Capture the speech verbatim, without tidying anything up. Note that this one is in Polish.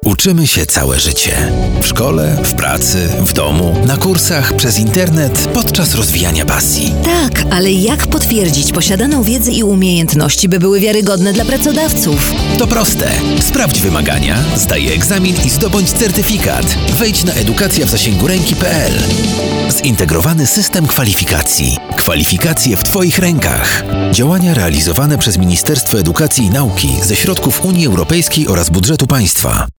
Uczymy się całe życie. W szkole, w pracy, w domu, na kursach, przez internet, podczas rozwijania pasji. Tak, ale jak potwierdzić posiadaną wiedzę i umiejętności, by były wiarygodne dla pracodawców? To proste. Sprawdź wymagania, zdaj egzamin i zdobądź certyfikat. Wejdź na edukacja w zasięgu ręki kropka p l. Zintegrowany system kwalifikacji. Kwalifikacje w Twoich rękach. Działania realizowane przez Ministerstwo Edukacji i Nauki ze środków Unii Europejskiej oraz budżetu państwa.